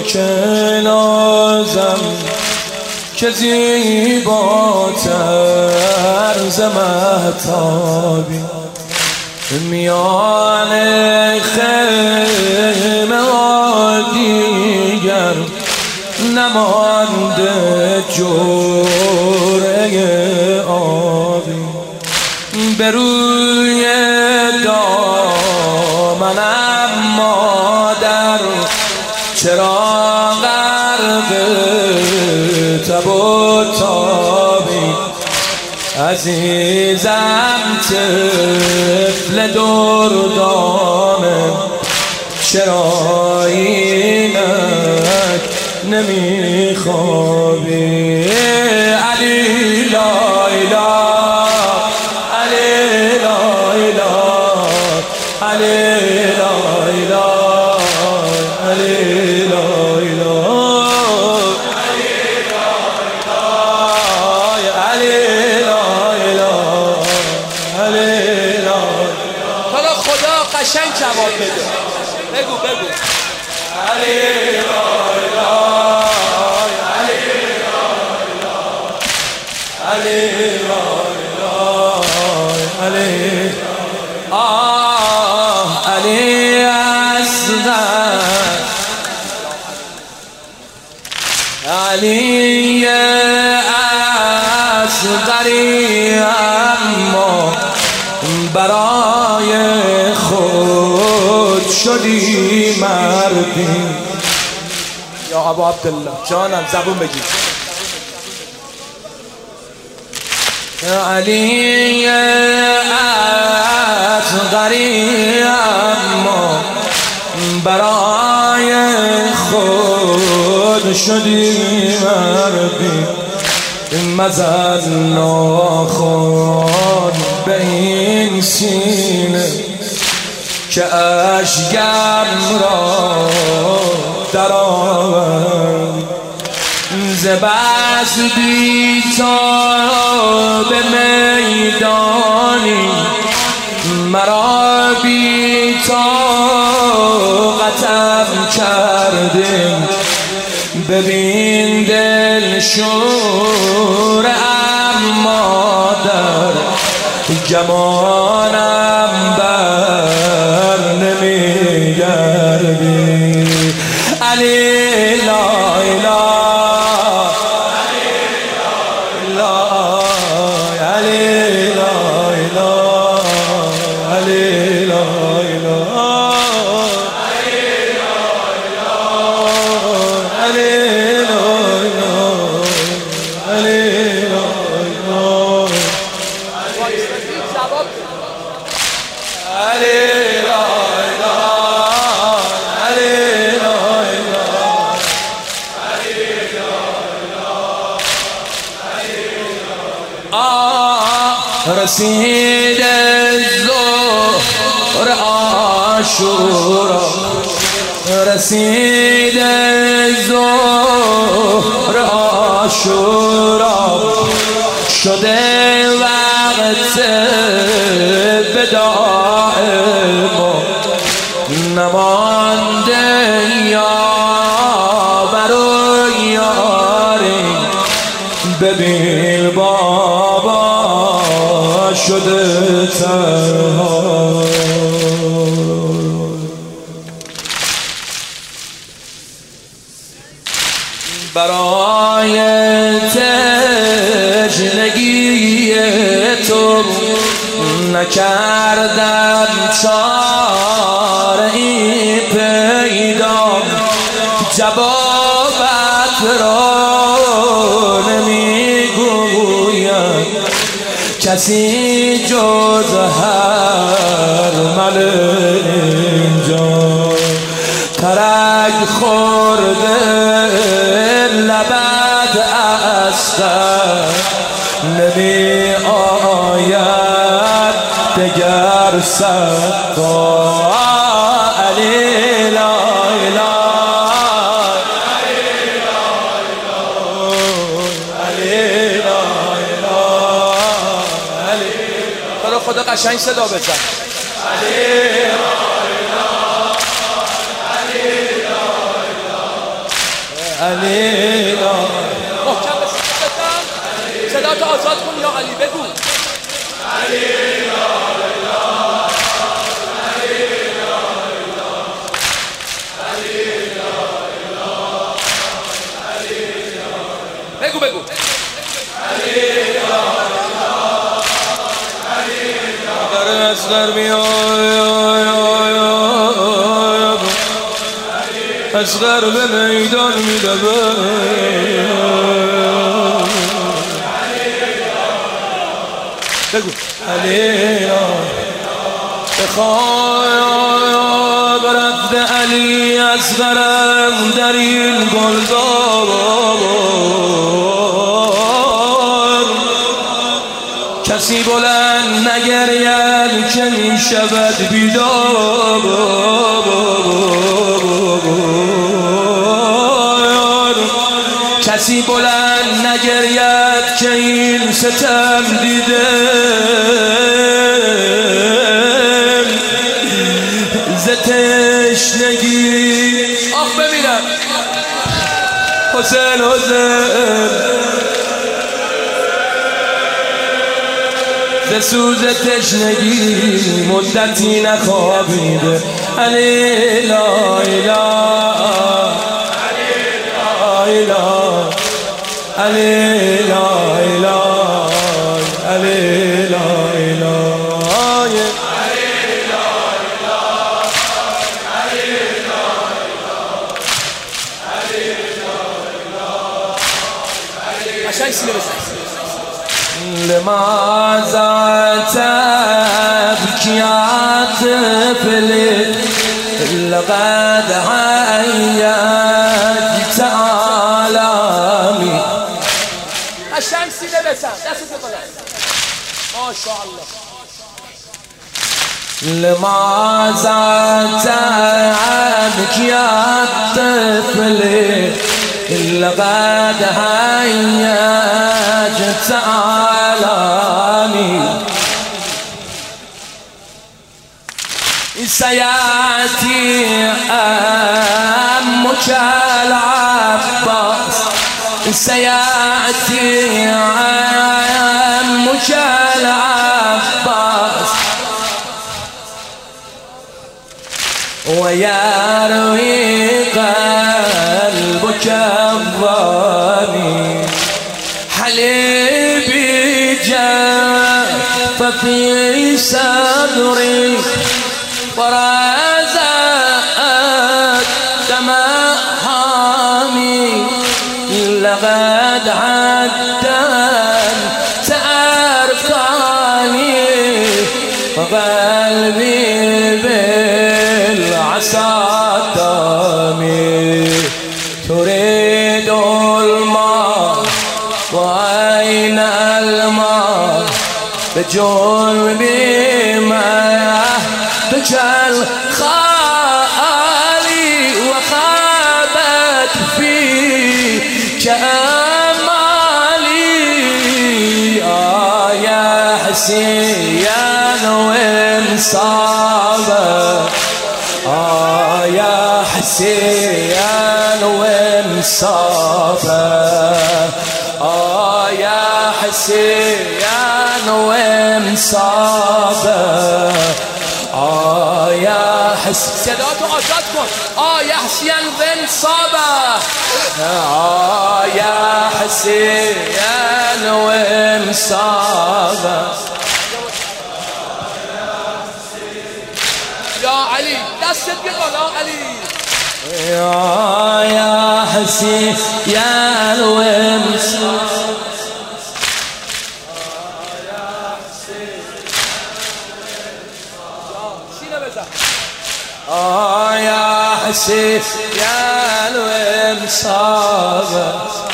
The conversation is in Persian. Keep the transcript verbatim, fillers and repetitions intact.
که نازم که زیباتر ز مهتابی میان خیمه ها دیگر نمانده جرعه آبی به روی دامنم مادر چرا غرق تب و تابی عزیزم طفل دردانه چرا اینک نمیخوابی علی لا اله علی لا اله علی لا اله علی لا اله خدا قشنگ جواب بده بگو بگو علی لا اله علی لا اله علی لا اله علی آه علی اصغر علی اصغری اما برای خود شدی مردی یا ابا عبدالله جانم زبون بگی علی اصغری اما برای خود شدی مردی مزد ناخن به این سینه که اشکم را در آورد ز بس بی تا به میدانی مرا بی طاقتم کردیم ببین دل شور اما در گمانم بر نمیگردی علی لا اله رسید ظهر عاشورا رسید ظهر عاشورا شده وقت وداع ما نمانده یاور و یاری ببین بابا شده تنها برای تشنگی تو نکردم چاره ای پیدا جوابت را نمیگویم کسی جز هر مل اینجا ترک خورده لبت اصغر نمی آید دگر صدا علی لا اله خدا قشنگ صدا بزن علی لا اله علی لا اله علی لا محکم به صداتم صدا تو آزاد کن یا علی بگو علی لا اله علی لا اله علی لا اله علی لا بگو بگو علی لا اله علی لا در اصغر بیای اصغر به میدان میدوه بگو علی بخوای برفت علی اصغرم در این گلزار کسی بلند نگرید که می شود بیدار کسی بلند نگرید که این ستم دیده ز تشنگی آخ ببینم حسین حسین ز سوز تشنگی مدتی نخوابیده علی لا اله علی لا اله علی لا اله لماذا تبكي يا طفلي لقد عيت عالمي الشمس لبسها ما شاء الله لماذا تبكي يا طفلي لقد هيجت عالمي سيأتي أمك العباس سيأتي أمك العباس ويروي قلبك الظالم حليبي جاء ففي صدري ورزقت دماء حامي لقد عدن تأركاني وقلبي بالعصا دامي تريد الماء وأين الماء بجربي ما دجل خالي وخابت فيك أمالي آه يا حسين وانصابك آه يا حسين وانصابك آه يا حسين وانصابك آه يا حسين صداتو آزاد کن آه يا حسين وانصابك آه يا حسين وانصابك يا علي دستت بقلا علي يا يا حسين يا وانصابك آه يا حسين يا وانصابك